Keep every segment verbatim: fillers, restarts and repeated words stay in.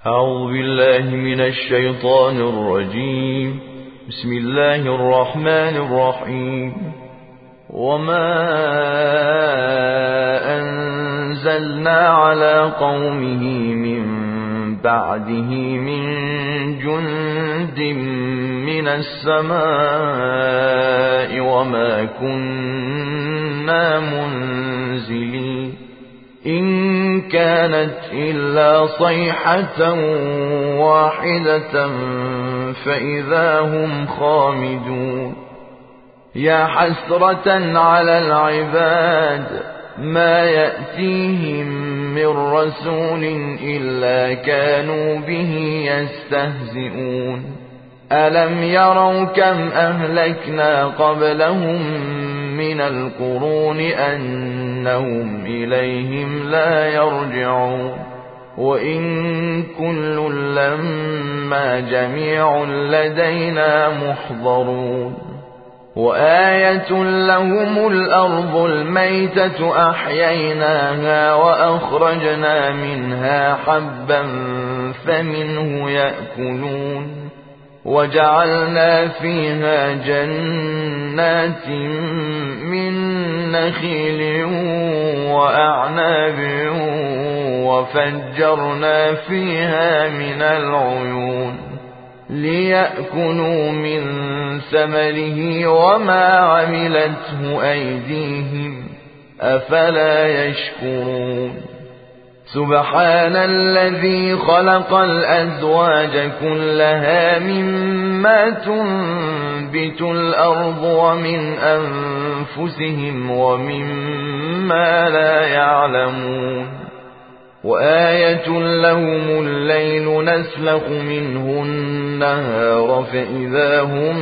أعوذ بالله من الشيطان الرجيم. بسم الله الرحمن الرحيم. وما أنزلنا على قومه من بعده من جند من السماء وما كنا منزلين إن كانت إلا صيحة واحدة فإذا هم خامدون. يا حسرة على العباد ما يأتيهم من رسول إلا كانوا به يستهزئون. ألم يروا كم أهلكنا قبلهم من القرون أنهم إليهم لا يرجعون. وإن كل لما جميع لدينا محضرون. وآية لهم الأرض الميتة أحييناها وأخرجنا منها حبا فمنه يأكلون. وجعلنا فيها جنات من نخيل وأعناب وفجرنا فيها من العيون ليأكلوا من ثمره وما عملته أيديهم أفلا يشكرون. سبحان الذي خلق الأزواج كلها مما تنبت الأرض ومن أنفسهم ومما لا يعلمون. وآية لهم الليل نسلخ منه النهار فإذا هم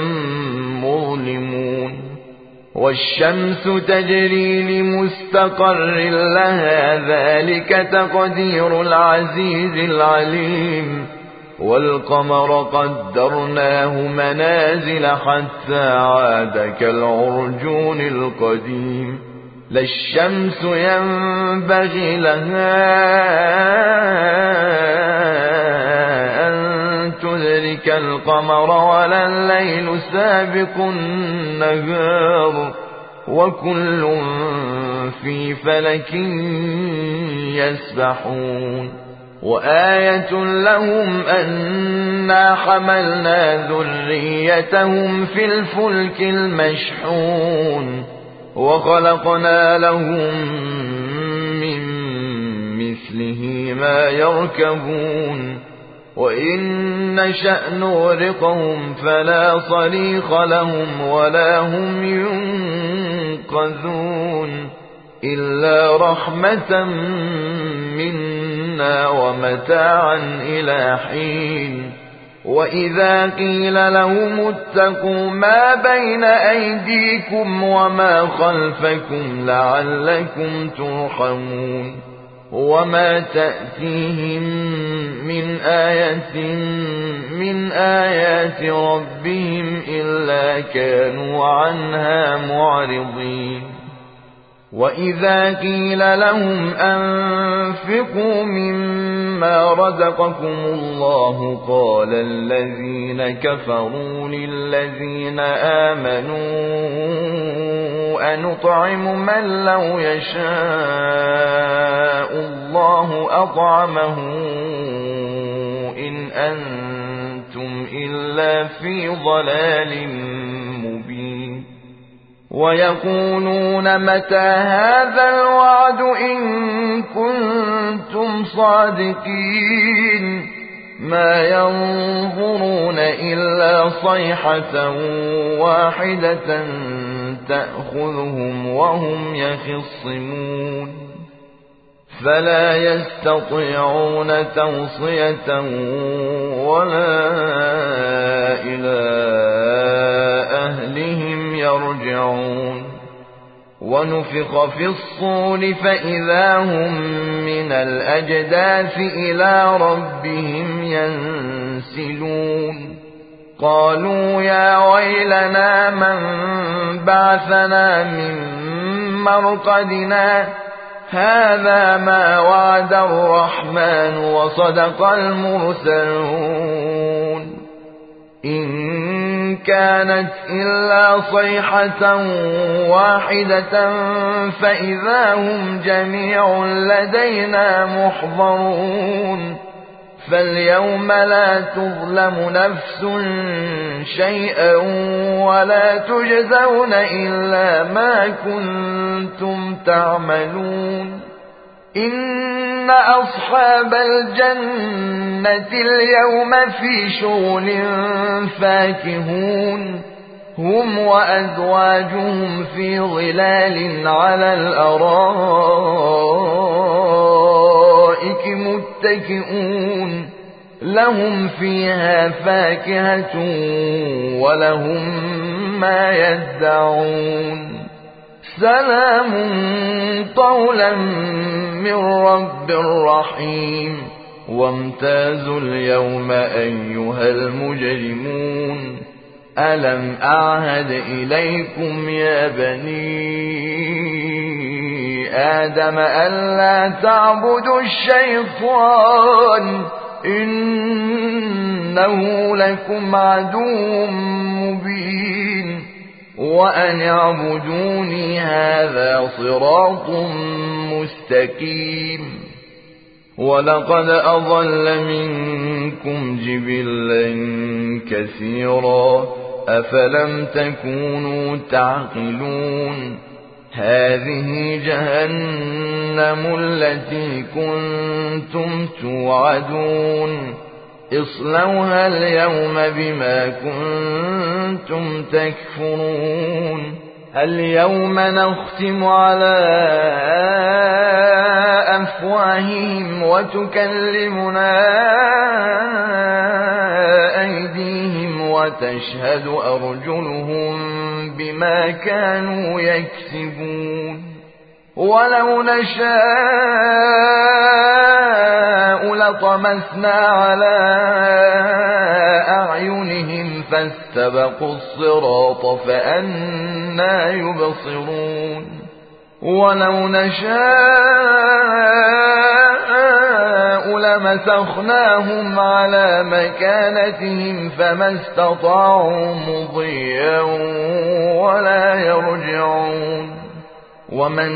مظلمون. والشمس تجري لمستقر لها ذلك تقدير العزيز العليم. والقمر قدرناه منازل حتى عاد كالعرجون القديم. لا الشمس ينبغي لها أن تدرك القمر ولا الليل سابق النهار وكل في فلك يسبحون. وآية لهم أنا حملنا ذريتهم في الفلك المشحون وخلقنا لهم من مثله ما يركبون. وإن نشأ نغرقهم فلا صريخ لهم ولا هم ينقذون إلا رحمة منا ومتاعا إلى حين. وإذا قيل لهم اتقوا ما بين أيديكم وما خلفكم لعلكم ترحمون. وما تأتيهم من آية من آيات ربهم إلا كانوا عنها معرضين. وإذا قيل لهم أنفقوا مما رزقكم الله قال الذين كفروا للذين آمنوا أنطعم من لو يشاء الله أطعمه إن أنتم إلا في ضلال مبين. ويقولون متى هذا الوعد إن كنتم صادقين ما ينظرون إلا صيحة واحدة تأخذهم وهم يخصمون فلا يستطيعون توصية ولا إلى أهلهم يرجعون. ونفخ في الصور فإذا هم من الأجداث إلى ربهم ينسلون. قالوا يا ويلنا من بعثنا من مرقدنا هذا ما وعد الرحمن وصدق المرسلون إن كانت إلا صيحة واحدة فإذا هم جميع لدينا محضرون فاليوم لا تظلم نفس شيئا ولا تجزون إلا ما كنتم تعملون إن أصحاب الجنة اليوم في شغل فاكهون هم وأزواجهم في ظلال على الأرائك متكئون لهم فيها فاكهة ولهم ما يدعون سلام قولا من رب رحيم وامتازوا اليوم أيها المجرمون ألم أعهد إليكم يا بني آدم ألا تعبدوا الشيطان إنه لكم عدو مبين وأن اعبدوني هذا صراط مستقيم ولقد أضل منكم جبلا كثيرا أفلم تكونوا تعقلون هذه جهنم التي كنتم توعدون اصلوها اليوم بما كنتم تكفرون اليوم نختم على أفواههم وتكلمنا أيديهم وتشهد أرجلهم بما كانوا يكسبون ولو نشاء لطمسنا على أعينهم فاستبقوا الصراط فأنى يبصرون ولو نشاء لمسخناهم على مكانتهم فما استطاعوا مضيا ولا يرجعون ومن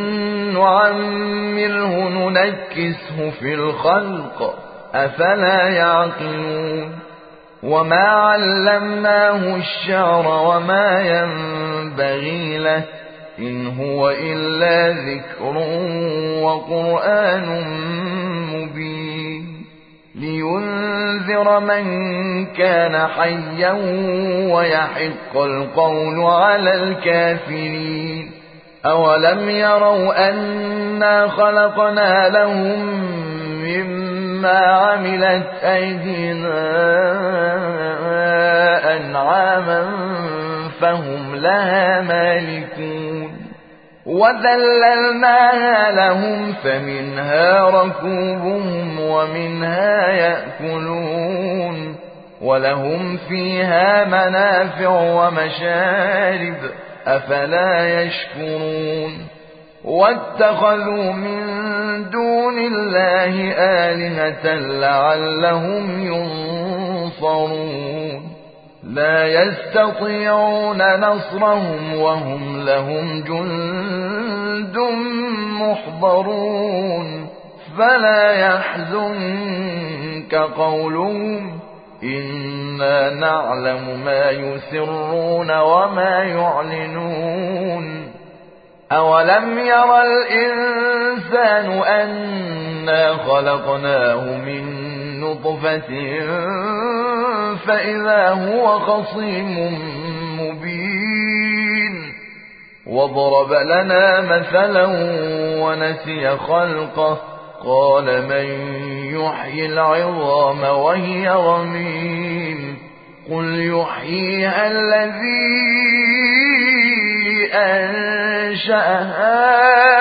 نعمره ننكسه في الخلق أفلا يعقلون وما علمناه الشعر وما ينبغي له إن هو إلا ذكر وقرآن مبين لينذر من كان حيا ويحق القول على الكافرين أولم يروا أنا خلقنا لهم مما عملت أيدينا أنعاما فهم لها مالكون وذللناها لهم فمنها ركوبهم ومنها يأكلون ولهم فيها منافع ومشارب أفلا يشكرون واتخذوا من دون الله آلهة لعلهم ينصرون لا يستطيعون نصرهم وهم لهم جند محضرون فلا يحزنك قولهم إنا نعلم ما يسرون وما يعلنون أولم ير الإنسان أنا خلقناه من نطفة فإذا هو خصيم مبين وضرب لنا مثلا ونسي خلقه قال من يحيي العظام وهي رميم قل يحييها الذي أنشأها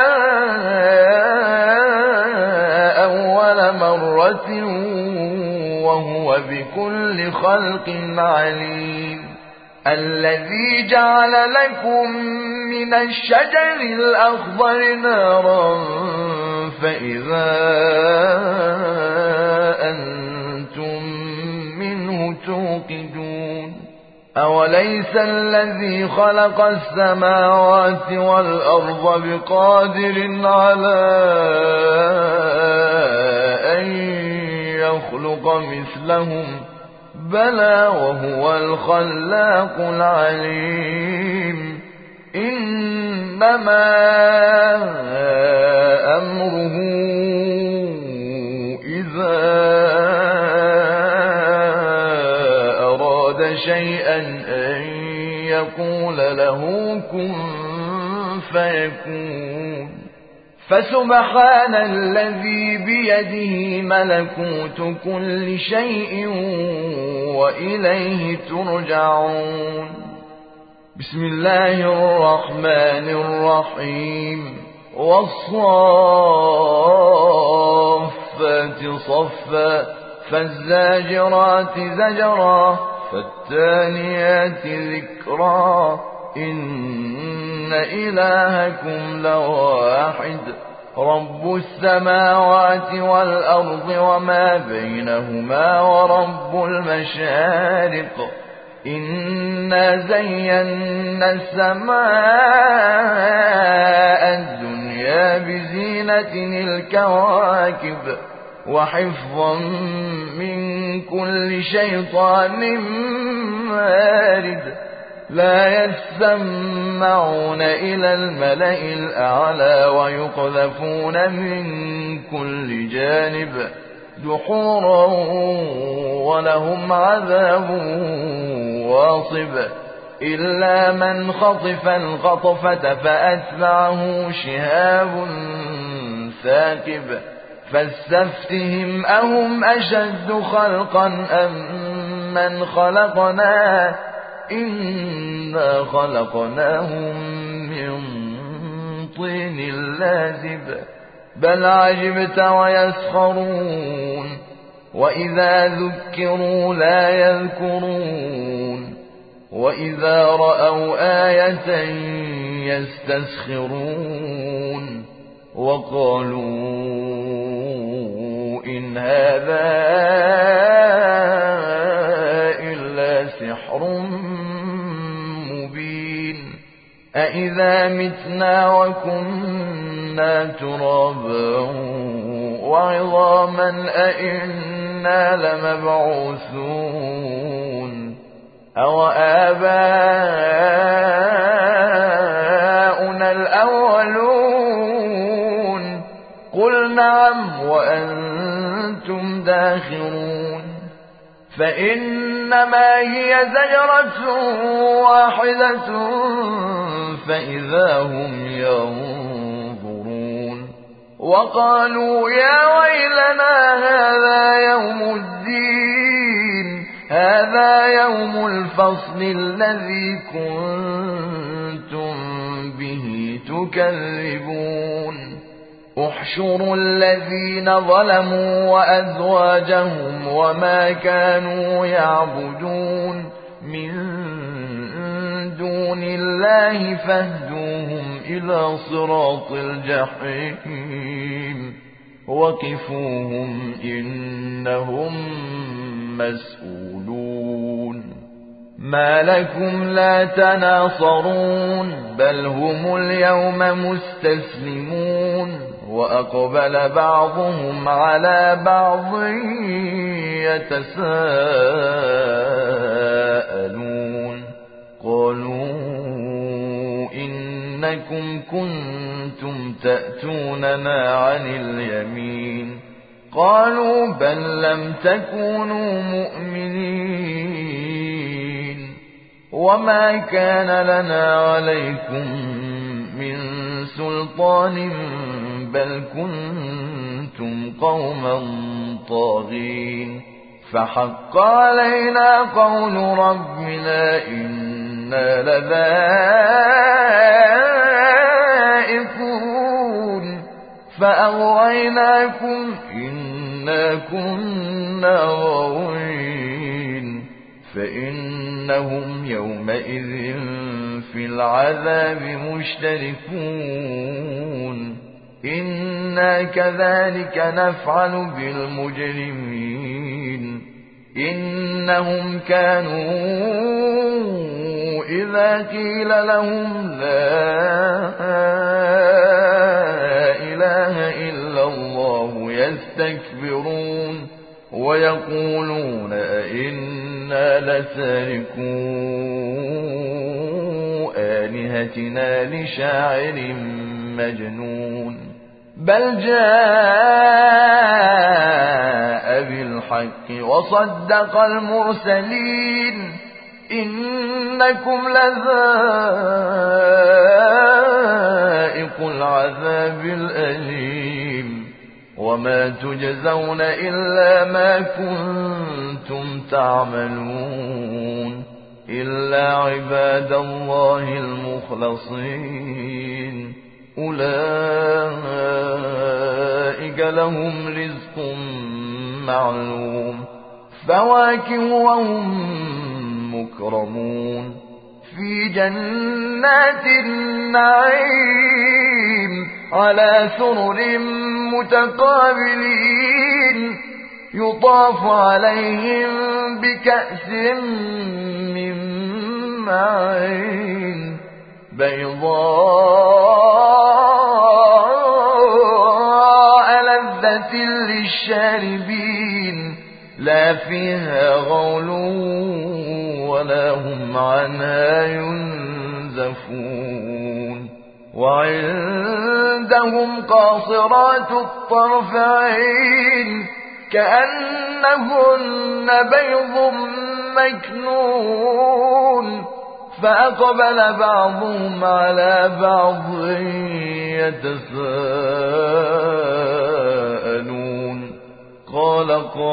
أول مرة وهو بكل خلق عليم الذي جعل لكم من الشجر الأخضر نارا فإذا أنتم منه توقدون أوليس الذي خلق السماوات والأرض بقادر على أن يخلق مثلهم بلى وهو الخلاق العليم إنما أمره إذا أراد شيئا أن يقول له كن فيكون فسبحان الذي بيده ملكوت كل شيء وإليه ترجعون بسم الله الرحمن الرحيم والصافات صفا فالزاجرات زجرا فالتاليات ذكرا إن إلهكم لواحد رب السماوات والأرض وما بينهما ورب المشارق إنا زينا السماء الدنيا بزينة الكواكب وحفظا من كل شيطان مارد لا يسمعون إلى الملأ الأعلى ويقذفون من كل جانب دحورا ولهم عذاب واصب إلا من خطف الخطفة فأتبعه شهاب ثاقب فاستفتهم أهم أشد خلقا أم من خلقنا إنا خلقناهم من طين لازب بل عجبت ويسخرون وإذا ذكروا لا يذكرون وإذا رأوا آية يستسخرون وقالوا إن هذا إلا سحر مبين أإذا متنا وكنا ترابا وعظاما أإنا لمبعوثون أو آباؤنا الأولون قل نعم وأنتم داخرون فإنما هي زجرة واحدة فإذا هم ينظرون وقالوا يا ويلنا هذا يوم الدين هذا يوم الفصل الذي كنتم به تكذبون احشروا الذين ظلموا وأزواجهم وما كانوا يعبدون من دون الله فاهدوهم إلى صراط الجحيم وقفوهم إنهم مسؤولون ما لكم لا تناصرون بل هم اليوم مستسلمون وأقبل بعضهم على بعض يتساءلون قالوا إنكم كنتم تأتوننا عن اليمين قالوا بل لم تكونوا مؤمنين وما كان لنا عليكم من سلطان بل كنتم قوما طاغين فحق علينا قول ربنا إنا لذائقون فأغويناكم إنا كنا غاوين فإنهم يومئذ في العذاب مشتركون إنا كذلك نفعل بالمجرمين إنهم كانوا إذا قيل لهم لا إله إلا الله يستكبرون ويقولون أئنا لتاركو آلهتنا لشاعر مجنون بل جاء بالحق وصدق المرسلين إنكم لذائق العذاب الأليم وما تجزون إلا ما كنتم تعملون إلا عباد الله المخلصين أولئك لهم رزق معلوم فواكه وهم مكرمون في جنات النعيم على سرر متقابلين يطاف عليهم بكأس من معين بيضاء لذة للشاربين لا فيها غول ولا هم عنها ينزفون وعندهم قاصرات الطرف عين كأنهن بيض مكنون فأقبل بعضهم على بعض يتساءلون قال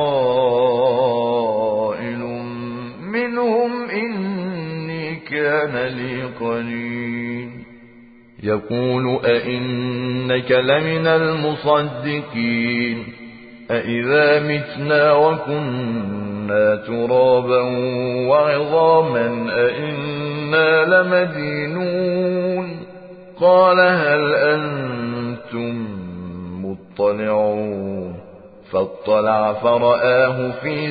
قائل منهم إني كان لي قرين يقول أئنك لمن المصدقين أئذا متنا وكنا ترابا وعظاما أئنا لمدينون قال هل أنتم مطلعون فاطلع فرآه في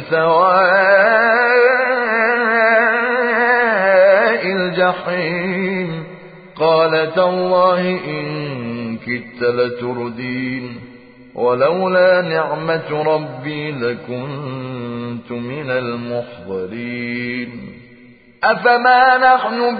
سواء الجحيم قال تالله إن كدت لتردين ولولا نعمة ربي لكنت من المحضرين أفما نحن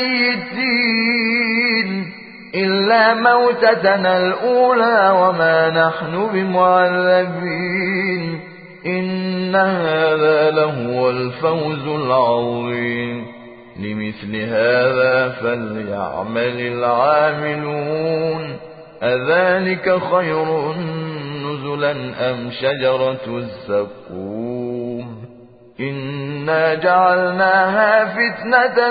بميتين إلا موتتنا الأولى وما نحن بمعذبين إن هذا لهو الفوز العظيم لمثل هذا فليعمل العاملون أذلك خير نزلا أم شجرة الزقوم إنا جعلناها فتنة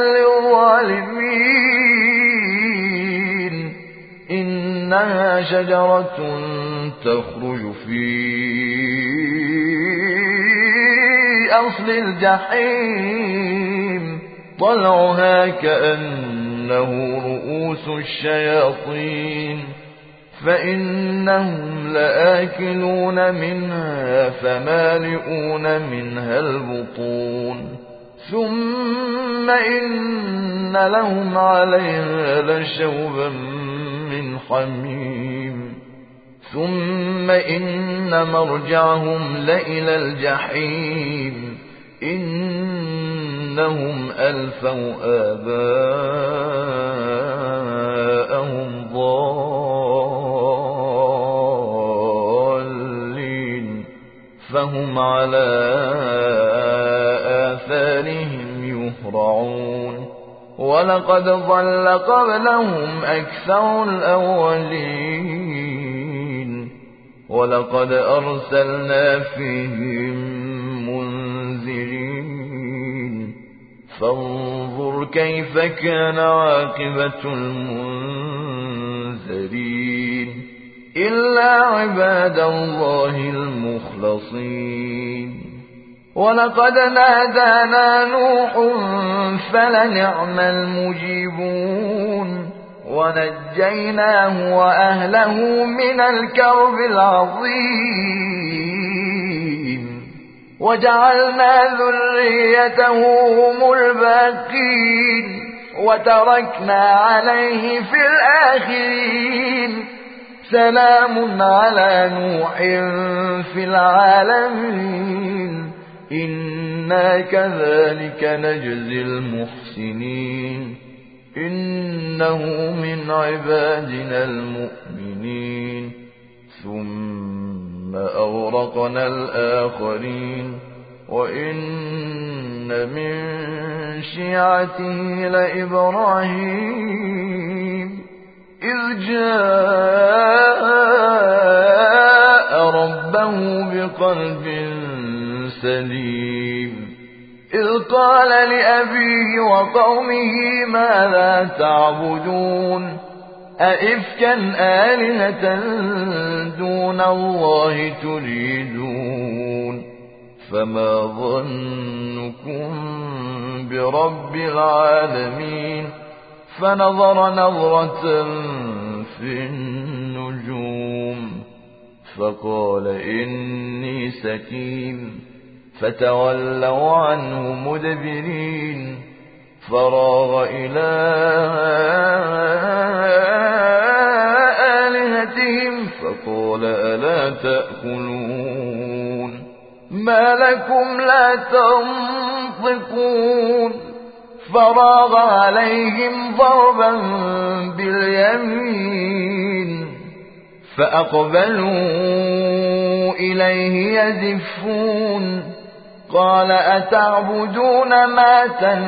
للظالمين إنها شجرة تخرج في أصل الجحيم طلعها كأنه رؤوس الشياطين فإنهم لآكلون منها فمالئون منها البطون ثم إن لهم عليها لشوبا من حميم ثم إن مرجعهم لإلى الجحيم إنهم ألفوا آباءهم ضالين فهم على آثارهم يهرعون ولقد ضل قبلهم أكثر الأولين ولقد أرسلنا فيهم منذرين فانظر كيف كان عاقبة المنذرين إلا عباد الله المخلصين ولقد نادانا نوح فلنعم المجيبون ونجيناه وأهله من الكرب العظيم وجعلنا ذريته هم الباقين وتركنا عليه في الآخرين سلام على نوح في العالمين إنا كذلك نجزي المحسنين إنه من عبادنا المؤمنين ثم أورقنا الآخرين وإن من شيعته لإبراهيم إذ جاء ربه بقلب سليم إذ قال لأبيه وقومه ماذا تعبدون أئفكا آلهة دون الله تريدون فما ظنكم برب العالمين فنظر نظرة في النجوم فقال إني سكين فتولوا عنه مدبرين فراغ إلى آلهتهم فقال ألا تأكلون ما لكم لا تنطقون فراغ عليهم ضربا باليمين فأقبلوا إليه يزفون قال أتعبدون ما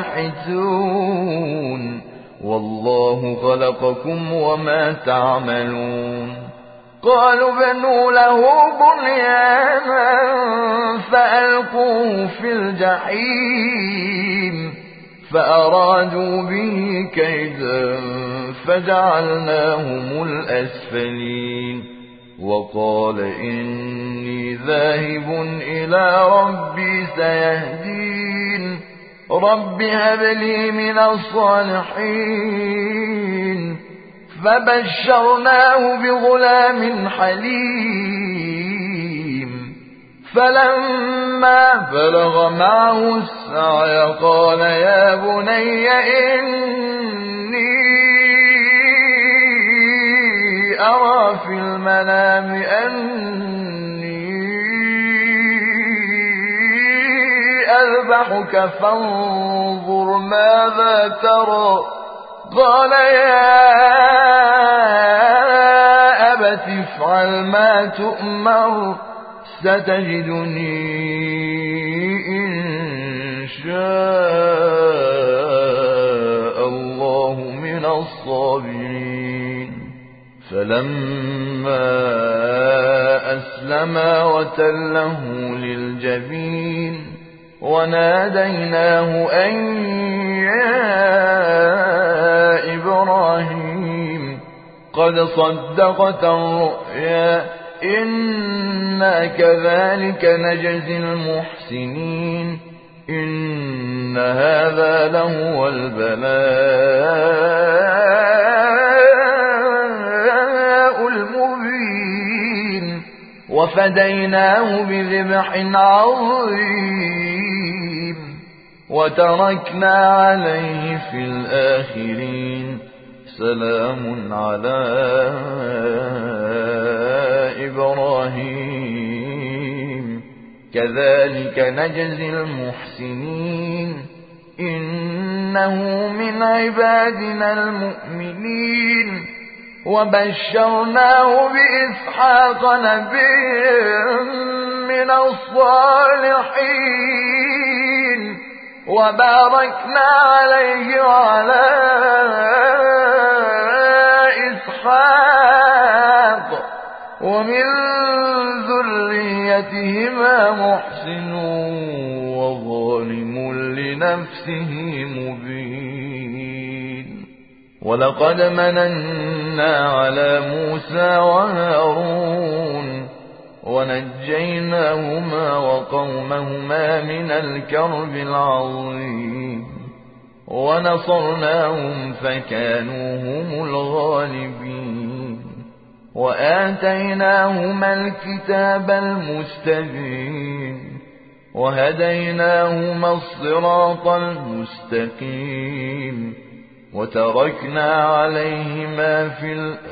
تنحتون والله خلقكم وما تعملون قالوا بنوا له بنيانا فألقوه في الجحيم فأرادوا به كيدا فجعلناهم الأسفلين وقال إني ذاهب إلى ربي سيهدين رب هب لي من الصالحين فبشرناه بغلام حليم فلما بلغ معه السعي قال يا بني إني أرى في المنام أني أذبحك فانظر ماذا ترى قال يا أبت افعل ما تؤمر ستجدني إن شاء الله من الصابرين فلما أسلما وتله للجبين وناديناه أن يا إبراهيم قد صدقت الرؤيا إنا كذلك نجزي المحسنين إن هذا لهو البلاء المبين وفديناه بذبح عظيم وتركنا عليه في الآخرين سلام على إبراهيم كذلك نجزي المحسنين إنه من عبادنا المؤمنين وبشرناه بإسحاق نبيا من الصالحين وباركنا عليه وعلى إسحاق ومن ذريتهما محسن وظالم لنفسه مبين ولقد مننا على موسى وهارون ونجيناهما وقومهما من الكرب العظيم ونصرناهم فكانوا هم الغالبين وآتيناهما الكتاب المستبين وهديناهما الصراط المستقيم وتركنا عليهما في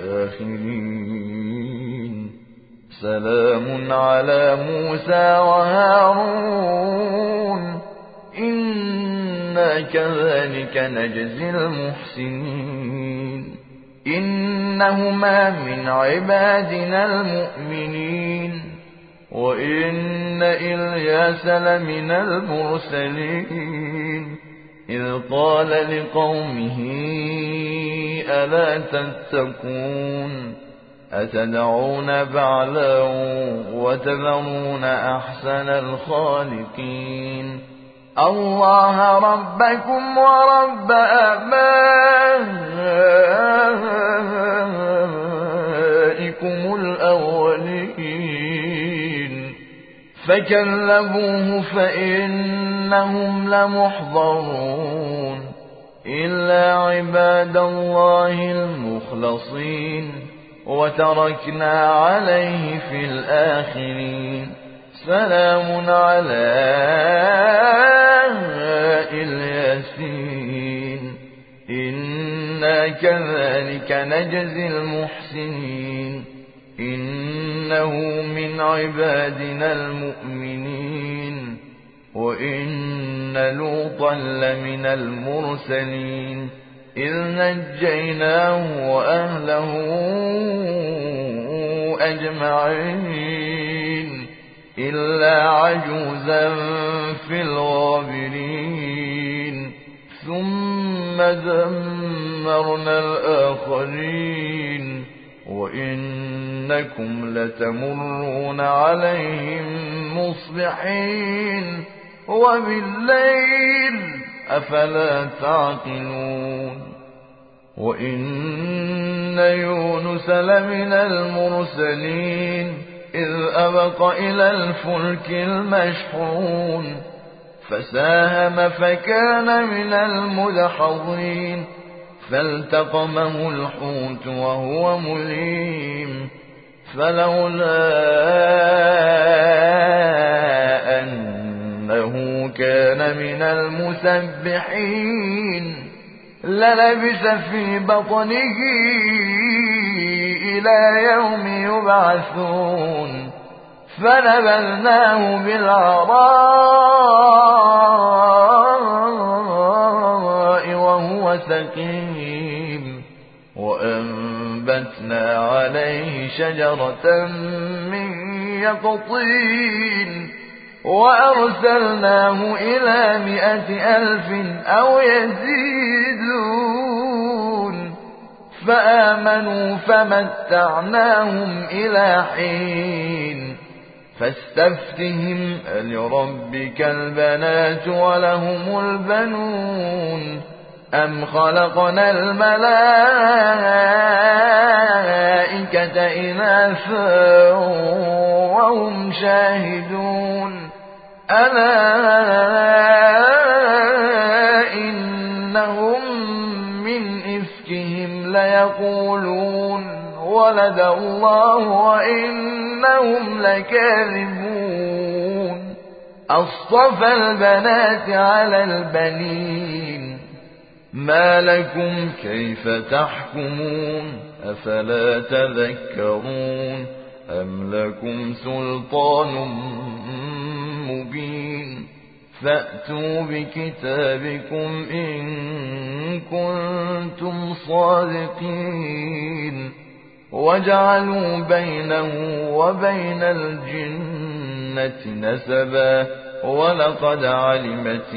الآخرين سلام على موسى وهارون إنا كذلك نجزي المحسنين إنهما من عبادنا المؤمنين وإن إلياس لمن المرسلين إذ قال لقومه ألا تتقون أتدعون بعلا وتذرون أحسن الخالقين الله ربكم ورب آبائكم الأولين فكذبوه فإنهم لمحضرون إلا عباد الله المخلصين وتركنا عليه في الآخرين سلام على الياسين إنا كذلك نجزي المحسنين إنه من عبادنا المؤمنين وإن لوطا لمن المرسلين إذ نجيناه وأهله أجمعين إلا عجوزا في الغابرين ثم دمرنا الآخرين وإنكم لتمرون عليهم مصبحين وبالليل أفلا تعقلون وإن يونس لمن المرسلين إذ أبق إلى الفلك المشحون فساهم فكان من المدحضين فالتقمه الحوت وهو مليم فلولا أنه كان من المسبحين للبث في بطنه إلى يوم يبعثون فنبذناه بالعراء وهو سقيم وأنبتنا عليه شجرة من يقطين وأرسلناه إلى مائة ألف أو يزيدون فآمنوا فمتعناهم إلى حين فاستفتهم ألربك البنات ولهم البنون أم خلقنا الملائكة إناثا وهم شاهدون ألا إنهم من إفكهم ليقولون ولد الله وإنهم لكاذبون أصطفى البنات على البنين ما لكم كيف تحكمون أفلا تذكرون أم لكم سلطان مبين فأتوا بكتابكم إن كنتم صادقين وجعلوا بينه وبين الجنة نسبا ولقد علمت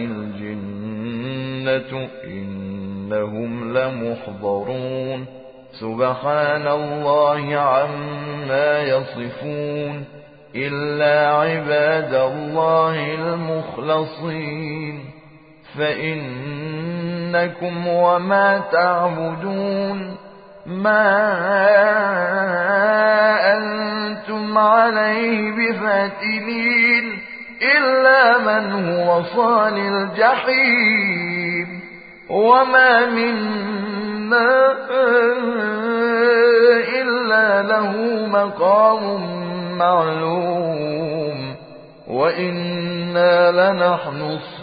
الجنة إنهم لمحضرون سبحان الله عما يصفون إلا عباد الله المخلصين فإنكم وما تعبدون ما أنتم عليه بفاتنين إلا من هو صال الجحيم وما منا إلا له مقام معلوم وإنا لنحن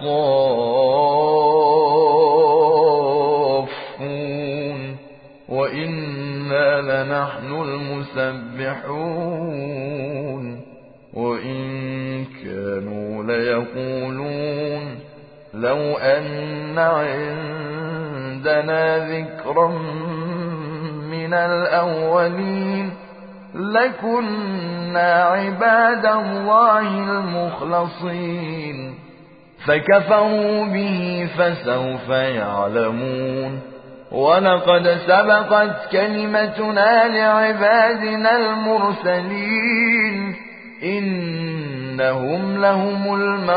الصافون وإنا لنحن المسبحون وإن كانوا ليقولون لو أن عندنا ذكرا من الأولين لكنا عباد الله المخلصين فكفروا به فسوف يعلمون ولقد سبقت كلمتنا لعبادنا المرسلين إنهم لهم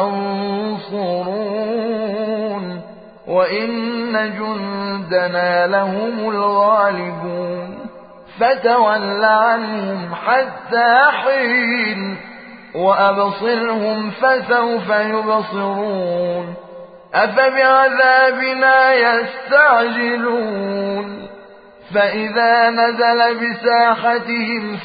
المنصورون وإن جندنا لهم الغالبون فتول عنهم حتى حين وأبصرهم فسوف يبصرون أفبعذابنا يستعجلون فإذا نزل بساحتهم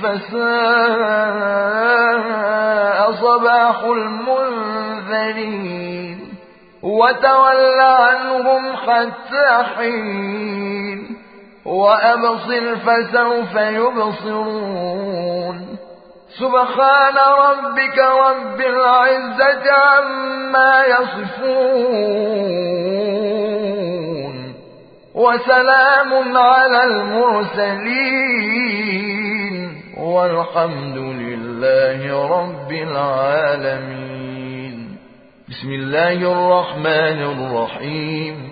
فساء صباح المنذرين وتول عنهم حتى حين وأبصر فسوف يبصرون سبحان ربك رب العزة عما يصفون وسلام على المرسلين والحمد لله رب العالمين. بسم الله الرحمن الرحيم.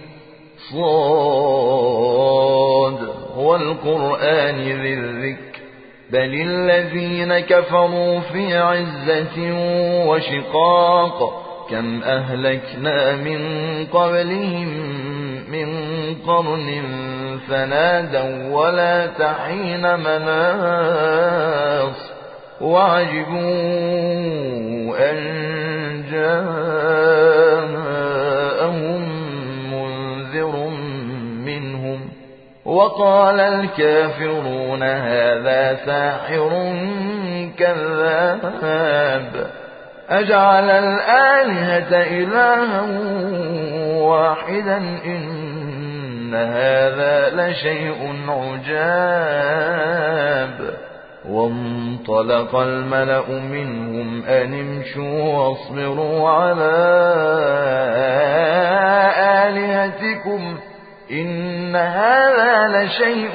صاد والقرآن ذي الذكر بل الذين كفروا في عزة وشقاق كم أهلكنا من قبلهم من قرن فنادوا ولا تحين مناص وعجبوا أن جاءهم منذر منهم وقال الكافرون هذا ساحر كذاب أجعل الآلهة إلها واحدا إن هذا لشيء عجاب. وانطلق الملأ منهم أن امشوا واصبروا على آلهتكم إن هذا لشيء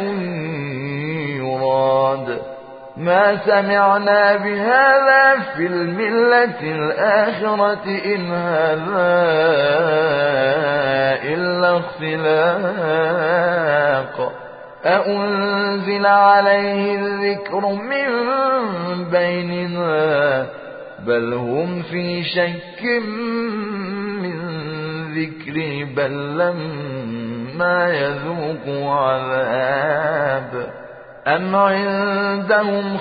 يراد ما سمعنا بهذا في الملة الآخرة إن هذا إلا اختلاق أأنزل عليه الذكر من بيننا بل هم في شك من ذكري بل لما يذوقوا عذاب أم عندهم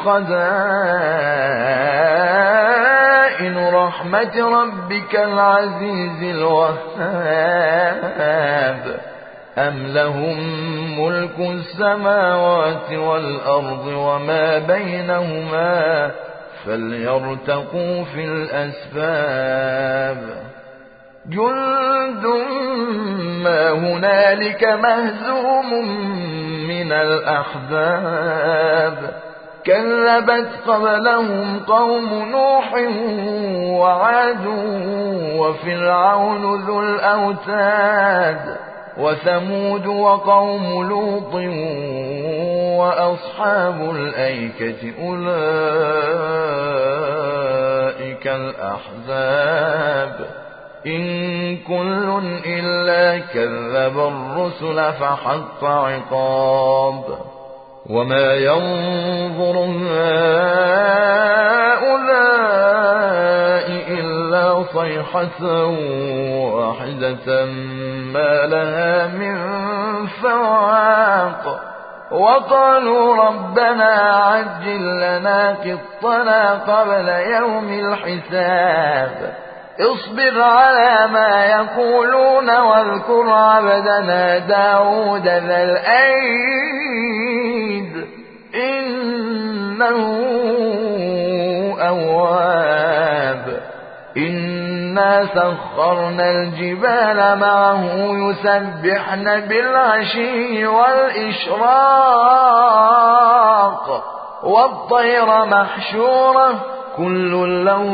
خزائن رحمة ربك العزيز الوهاب أم لهم ملك السماوات والأرض وما بينهما فليرتقوا في الأسباب. جند ما هنالك مهزوم من الأحزاب كذبت قبلهم قوم نوح وعاد وفرعون ذو الأوتاد وثمود وقوم لوط وأصحاب الأيكة أولئك الأحزاب إن كل إلا كذب الرسل فحق عقاب. وما ينظر هؤلاء إلا صيحة واحدة ما لها من فواق وقالوا ربنا عجل لنا قطنا قبل يوم الحساب اصبر على ما يقولون واذكر عبدنا داود ذا الأيد إنه أواب إنا سخرنا الجبال معه يسبحن بالعشي والإشراق والطير محشورة كل له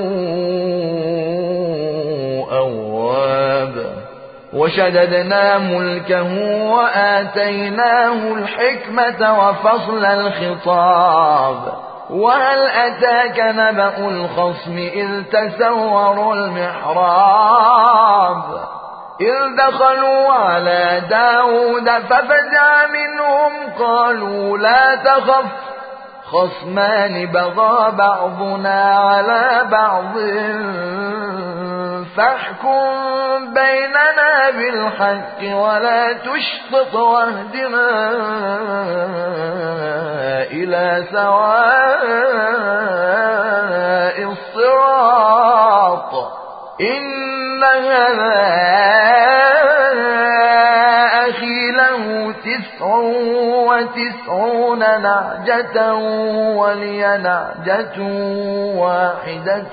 أواب وشددنا ملكه وآتيناه الحكمة وفصل الخطاب وهل أتاك نبأ الخصم إذ تسوروا المحراب إذ دخلوا على داود ففزع منهم قالوا لا تخف خصمان بغى بعضنا على بعض فاحكم بيننا بالحق ولا تشطط واهدنا إلى سواء الصراط إن هذا أخي له تسع وتسعون نعجة ولي نعجة واحدة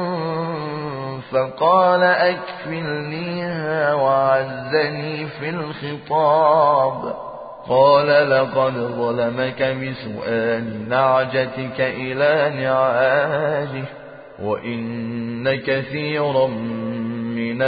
فقال أكفلنيها وعزني في الخطاب قال لقد ظلمك بسؤال نعجتك إلى نعاجه وإن كثيرا من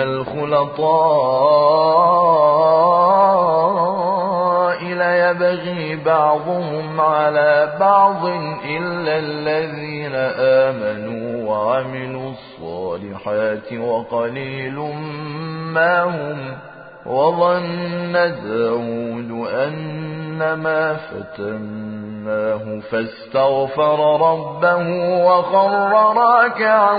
الخلطاء ليبغي بعضهم على بعض إلا الذين آمنوا وعملوا الصالحات وقليل ما هم وظن داود أنما فتناه فاستغفر ربه وخر راكعا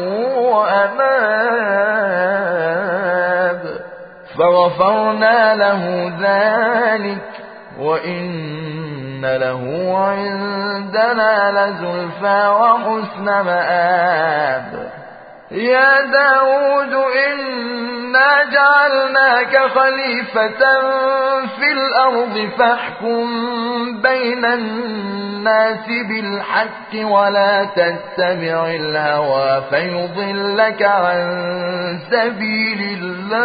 وأناب فغفرنا له ذلك وإن له عندنا لزلفى وحسن مآب يا داود إنا جعلناك خليفة في الأرض فاحكم بين الناس بالحق ولا تتبع الهوى فيضلك عن سبيل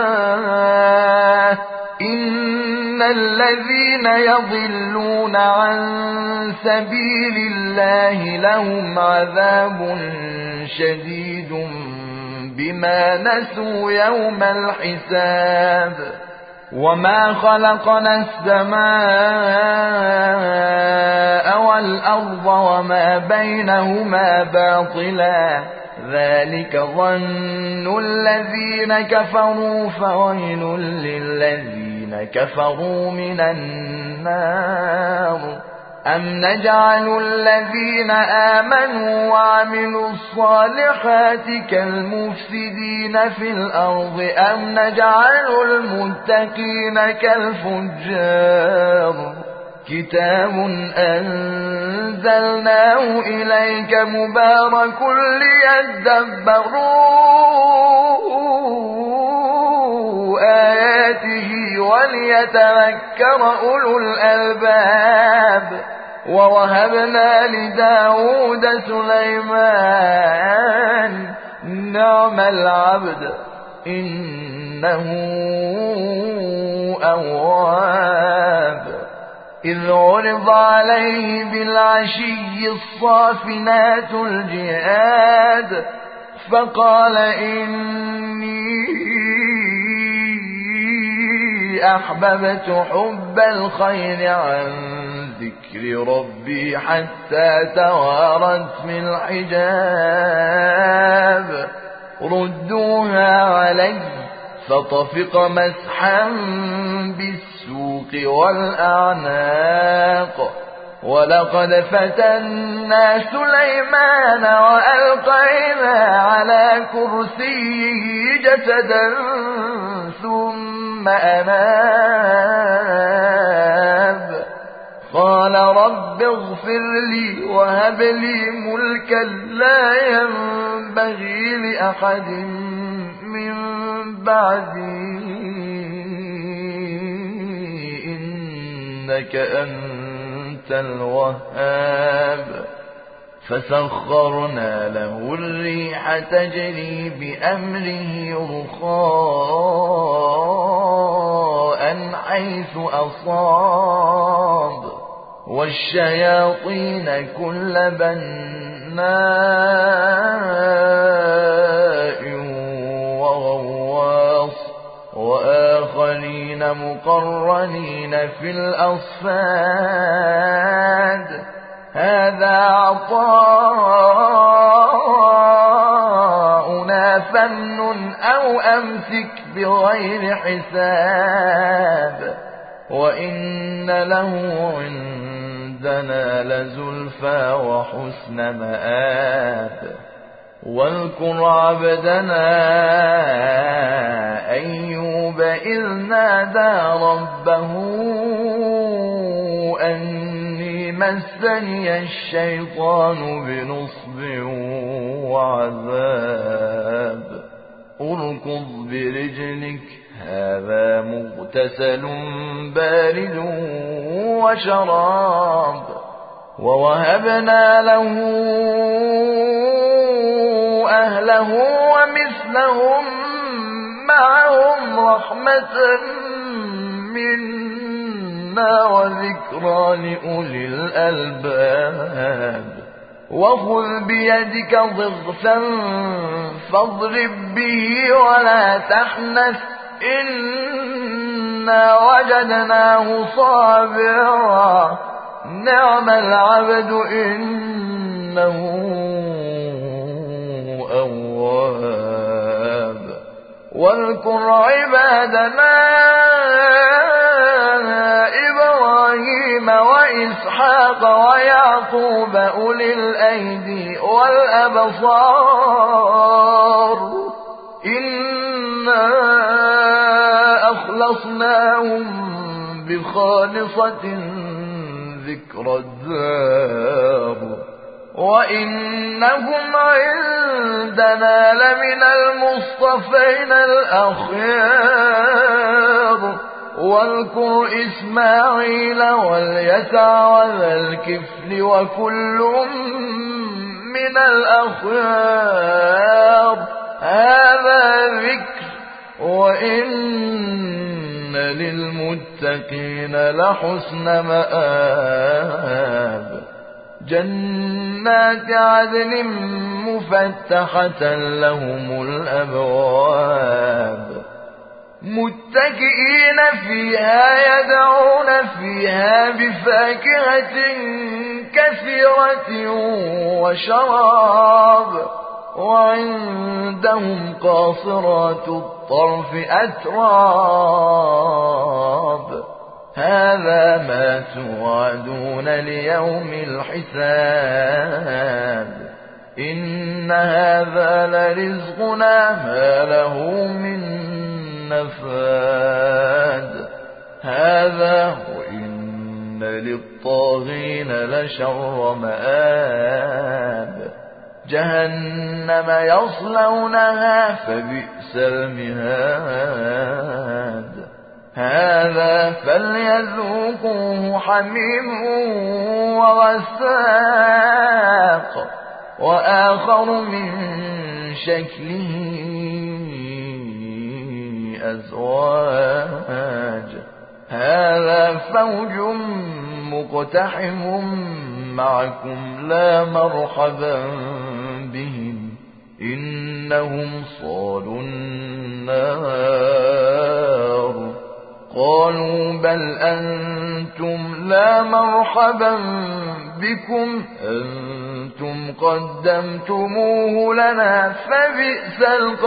الله إن الذين يضلون عن سبيل الله لهم عذاب شديد بما نسوا يوم الحساب وما خلقنا السماء والأرض وما بينهما باطلا ذلك ظن الذين كفروا فويل للذين كفروا من النار أم نجعل الذين آمنوا وعملوا الصالحات كالمفسدين في الأرض أم نجعل المتقين كالفجار كتاب أنزلناه إليك مبارك ليدبروا آياته وليتذكر أولو الألباب ووهبنا لداود سليمان نعم العبد إنه أواب إذ عرض عليه بالعشي الصافنات الجهاد فقال إني أحببت حب الخير عن ذكر ربي حتى توارت من الحجاب ردوها علي فطفق مسحا بالسوق والأعناق ولقد فتنا سليمان وألقينا على كرسيه جسدا ثم أناب رب اغفر لي وهب لي ملكا لا ينبغي لأحد من بعدي إنك أنت الوهاب فسخرنا له الريح تجري بأمره رخاء حيث أصاب والشياطين كل بناء وغواص وآخرين مقرنين في الأصفاد هذا عطاؤنا فامنن أو أمسك بغير حساب وإن له عندنا لزلفى وحسن مآب واذكر عبدنا أيوب إذ نادى ربه أني مسني الشيطان بنصب وعذاب اركض برجلك هذا مغتسل بارد وشراب ووهبنا له أهله ومثلهم معهم رحمة منا وذكرى لأولي الألباب وخذ بيدك ضغثا فاضرب به ولا تحنث إنا وجدناه صابرا نعم العبد إنه أواب واذكر عبادنا إبراهيم وإسحاق ويعقوب أولي الأيدي والأبصار إنا أخلصناهم بخالصة ذكر الدار وإنهم عندنا لمن المصطفين الأخيار واذكر إسماعيل واليسع وذا الكفل وكل من الأخيار هذا ذكر وإن للمتقين لحسن مآب جنات عدن مفتحة لهم الأبواب متكئين فيها يدعون فيها بفاكهة كثيرة وشراب وعندهم قاصرات الطرف أتراب هذا ما توعدون ليوم الحساب إن هذا لرزقنا ما له من نفاد هذا وإن للطاغين لشر مآب جهنم يصلونها فبئس المهاد هذا فليذوقوه حميم وغساق وآخر من شكله أزواج هذا فوج مقتحم معكم لا مرحبا بهم إنهم صالوا النار قالوا بل أنتم لا مرحبا بكم أنتم قدمتموه لنا فبئس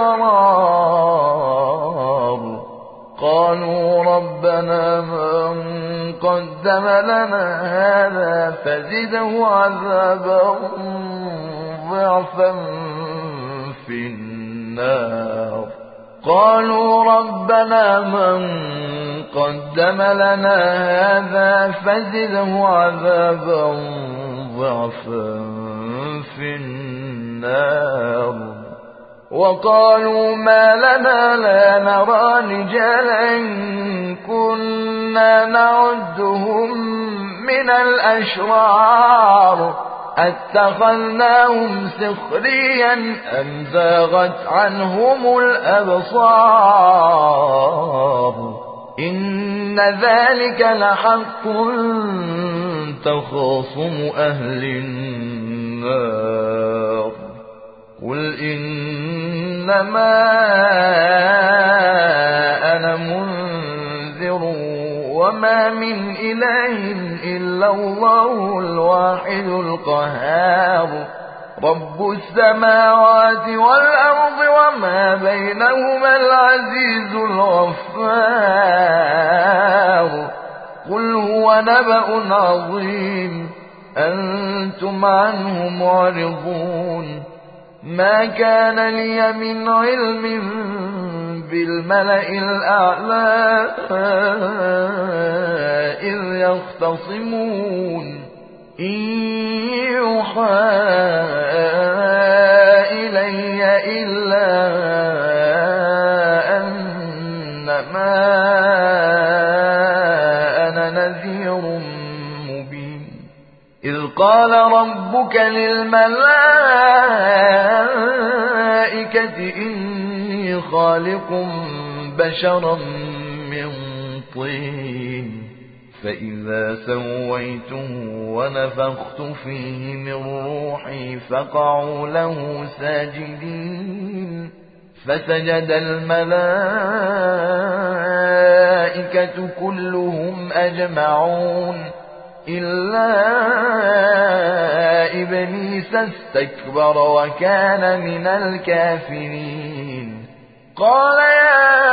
القرار قالوا ربنا من قدم لنا هذا فزده عذابا ضعفا في النار قالوا ربنا من قدم لنا هذا فزده عذابا ضعفا في النار. وقالوا ما لنا لا نرى رجالا كنا نعدهم من الأشرار أتخذناهم سخريا أم زاغت عنهم الأبصار إن ذلك لحق تخاصم أهل النار. قل إنما أنا منذر وما من إله إلا الله الواحد القهار رب السماوات والأرض وما بينهما العزيز الغفار. قل هو نبأ عظيم أنتم عنه معرضون. ما كان لي من علم بالملأ الأعلى إذ يختصمون إن يوحى إلي إلا أنما أنا نذير مبين. إذ قال ربك للملائكة إني خالق بشرا من طين فإذا سويته ونفخت فيه من روحي فقعوا له ساجدين. فسجد الملائكة كلهم أجمعون إلا إبليس استكبر وكان من الكافرين. قال يا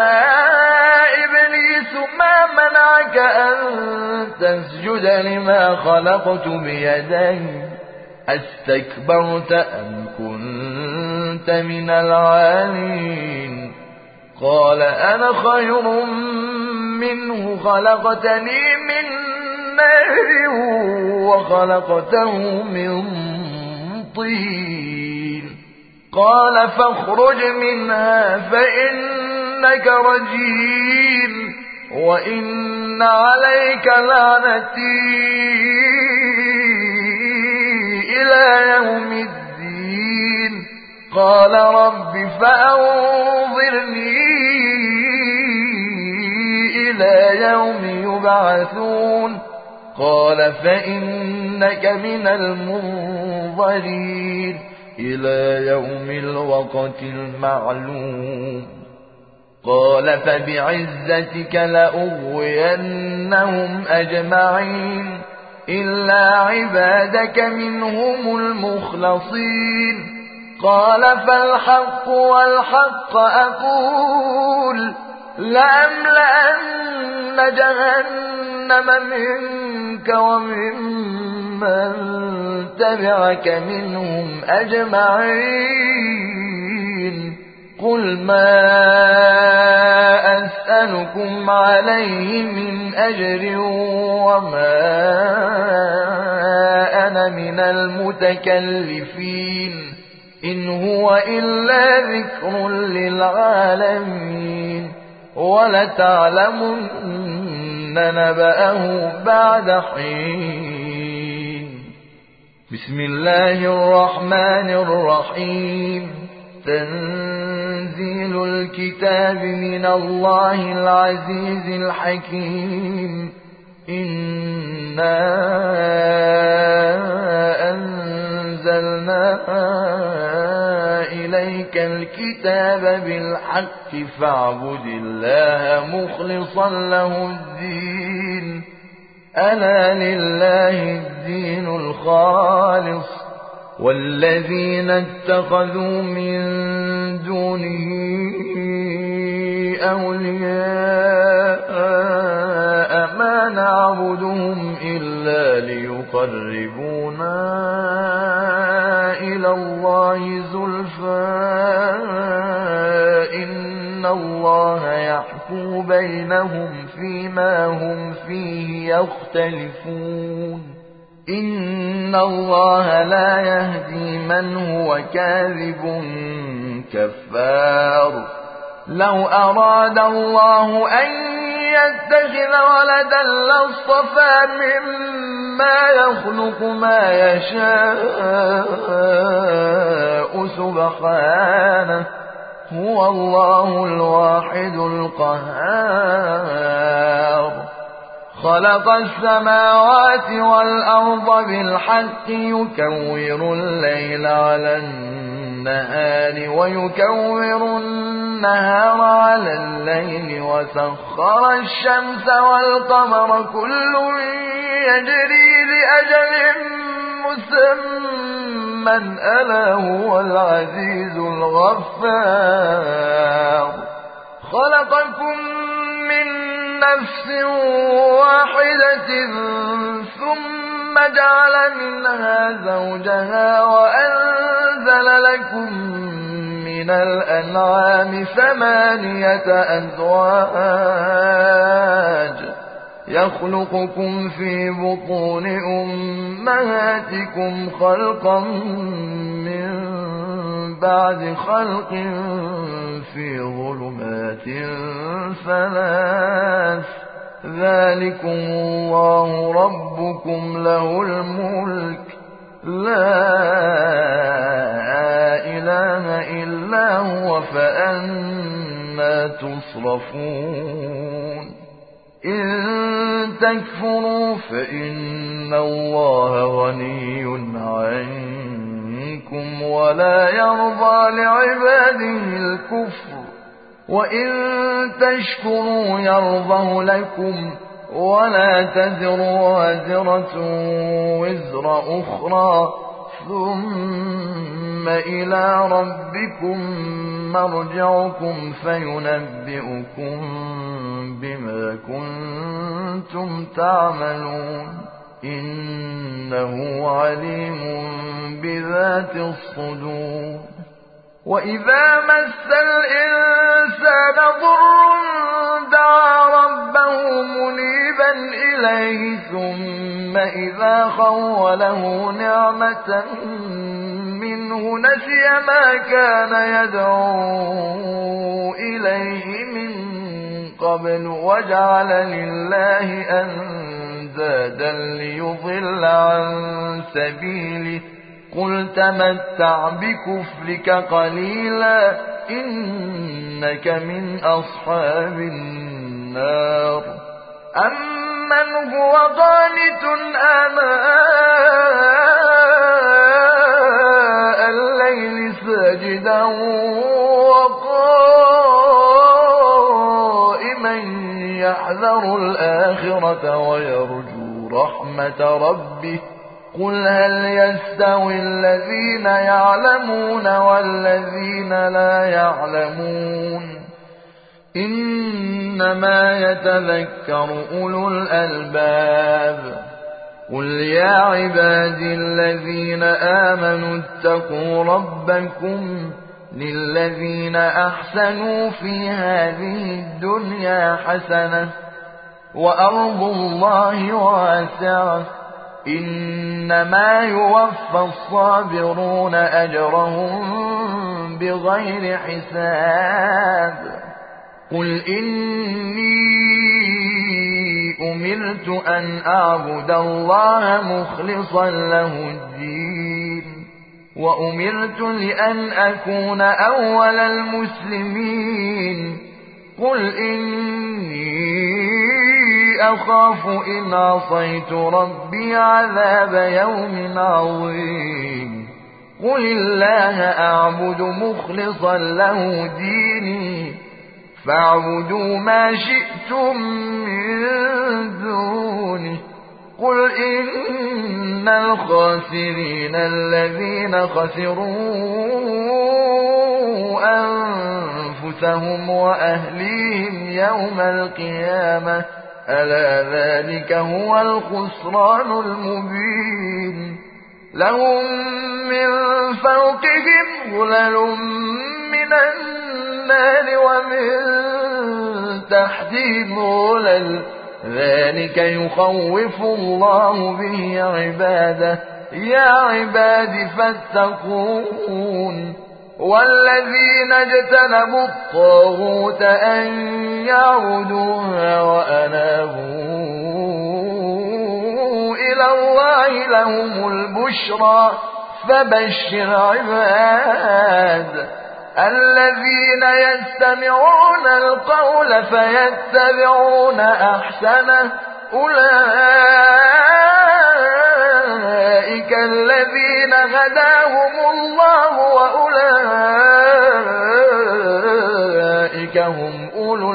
إبليس ما منعك أن تسجد لما خلقت بيدي أستكبرت أم كنت من العالين؟ قال أنا خير منه خلقتني من نار وخلقته من طين. قال فاخرج منها فإنك رجيم وإن عليك لعنتي إلى يوم الدين. قال رب فأنظرني إلى يوم يبعثون. قال فإنك من المنظرين إلى يوم الوقت المعلوم. قال فبعزتك لأغوينهم أجمعين إلا عبادك منهم المخلصين. قال فالحق والحق أقول لأملأن جهنم منك وممن تبعك منهم أجمعين. قل ما أسألكم عليه من أجر وما أنا من المتكلفين إن هو إلا ذكر للعالمين ولتعلمن نبأه بعد حين. بسم الله الرحمن الرحيم. تنزيل الكتاب من الله العزيز الحكيم. إنا أنزلنا إليك الكتاب بالحق فاعبد الله مخلصا له الدين ألا لله الدين الخالص. والذين اتخذوا من دونه أولياء ما نعبدهم إلا ليقربونا إلى الله زلفى إن إن الله يحكم بينهم فيما هم فيه يختلفون إن الله لا يهدي من هو كاذب كفار لو أراد الله أن يتخذ ولدا لاصطفى مما يخلق ما يشاء سبحانه هو الله الواحد القهار خلق السماوات والأرض بالحق يكور الليل على النهار ويكور النهار على الليل وسخر الشمس والقمر كل يجري لأجل مسمى ألا هو العزيز الغفار خلقكم من نفس واحدة ثم جعل منها زوجها وأنزل لكم من الأنعام ثمانية أزواج يخلقكم في بطون أمهاتكم خلقا من بعد خلق في ظلمات ثلاث ذلكم الله ربكم له الملك لا إله إلا هو فأنى تصرفون إن تكفروا فإن الله غني عنكم ولا يرضى لعباده الكفر وإن تشكروا يرضه لكم ولا تزر وازرة وزر أخرى ثم إلى ربكم مرجعكم فينبئكم بما كنتم تعملون إنه عليم بذات الصدور وإذا مس الإنسان ضر دعا ربه منيبا إليه ثم إذا خوله نعمة منه نسي ما كان يدعو إليه من قبل وجعل لله أندادا ليضل عن سبيله قل تمتع بكفرك قليلا إنك من أصحاب النار أمن هو قانت آناء الليل ساجدا وقائما يحذر الآخرة ويرجو رحمة ربه قل هل يستوي الذين يعلمون والذين لا يعلمون إنما يتذكر أولو الألباب قل يا عبادي الذين آمنوا اتقوا ربكم للذين أحسنوا في هذه الدنيا حسنة وأرض الله واسعة إنما يوفى الصابرون أجرهم بغير حساب قل إني أمرت أن أعبد الله مخلصا له الدين وأمرت لأن أكون أول المسلمين قل إني أخاف إن عصيت ربي عذاب يوم عظيم قل الله أعبد مخلصا له ديني فاعبدوا ما شئتم من دونه قل إن الخاسرين الذين خسروا أنفسهم وأهليهم يوم القيامة ألا ذلك هو الخسران المبين لهم من فوقهم ظلل من النار النار ومن تحتهم غلل ذلك يخوف الله به عباده يا عباد فاتقون والذين اجتنبوا الطاغوت أن يعبدوها وأنابوا إلى الله لهم البشرى فبشر عباد الذين يستمعون القول فيتبعون أحسنه أولئك الذين هداهم الله وأولئك هم أولو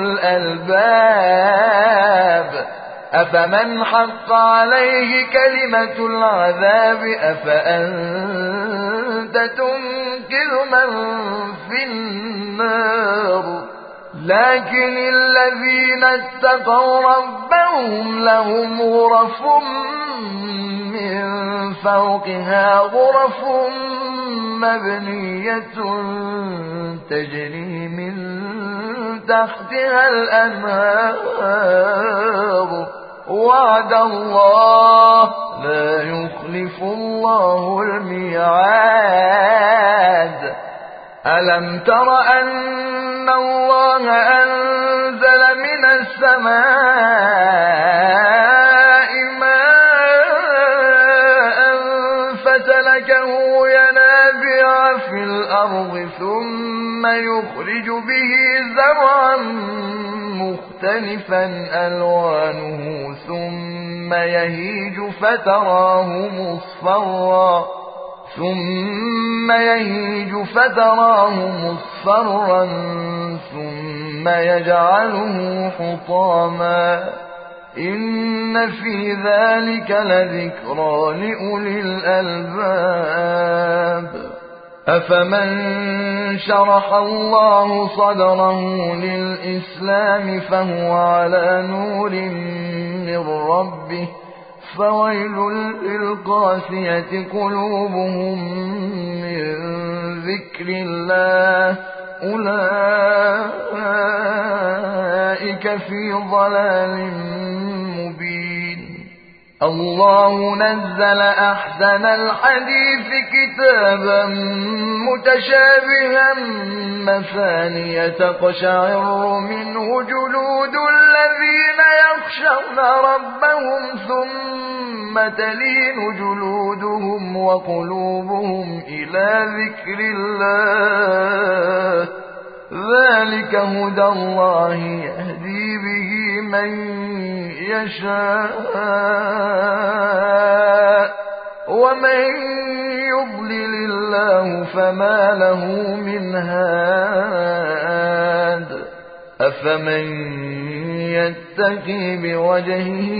الألباب أفمن حق عليه كلمة العذاب أفأنت تنقذ من في النار لكن الذين اتقوا ربهم لهم غرف من فوقها غرف مبنية تجري من تحتها الأنهار وعد الله لا يخلف الله الميعاد ألم تر أن الله أنزل من السماء ماء فسلكه ينابيع في الأرض ثم يخرج به زرعا مختلفا ألوانه ثم يهيج فتراه مصفرا ثم يهيج فتراه مصفرا ثم يجعله حطاما إن في ذلك لذكرى لأولي الألباب أفمن شرح الله صدره للإسلام فهو على نور من ربه فويل للقاسية قلوبهم من ذكر الله أولئك في ضلال مبين الله نزل أحسن الحديث كتابا متشابها مثانية تقشعر منه جلود الذين يخشون ربهم ثم تلين جلودهم وقلوبهم إلى ذكر الله ذلك هدى الله يهدي به من يشاء ومن يضلل الله فما له من هاد أفمن يتقي بوجهه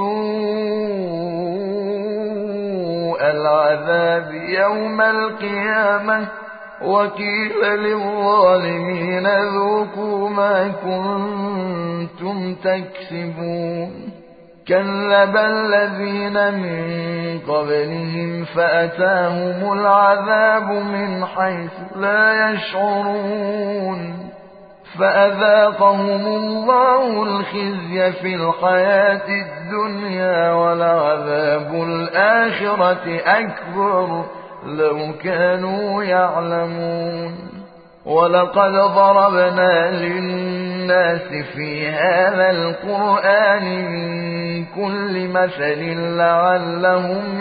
سوء العذاب يوم القيامة وقيل للظالمين ذوقوا ما كنتم تكسبون كذب الذين من قبلهم فأتاهم العذاب من حيث لا يشعرون فأذاقهم الله الخزي في الحياة الدنيا ولعذاب الآخرة أكبر لو كانوا يعلمون ولقد ضربنا للناس في هذا القرآن من كل مثل لعلهم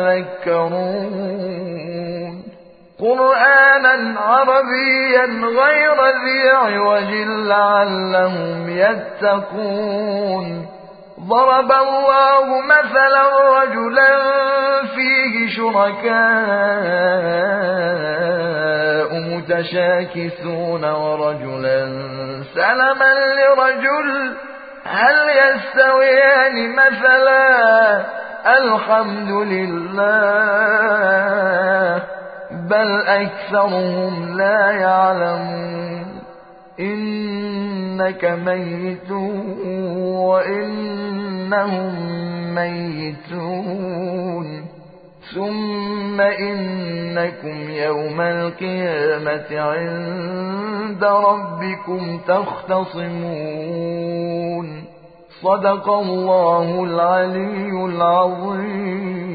يتذكرون قرآنا عربيا غير ذي عوج لعلهم يتقون ضرب الله مثلا رجلا فيه شركاء متشاكسون ورجلا سلما لرجل هل يستويان مثلا الحمد لله بل أكثرهم لا يعلمون إنك ميت وإنهم ميتون ثم إنكم يوم القيامة عند ربكم تختصمون. صدق الله العلي العظيم.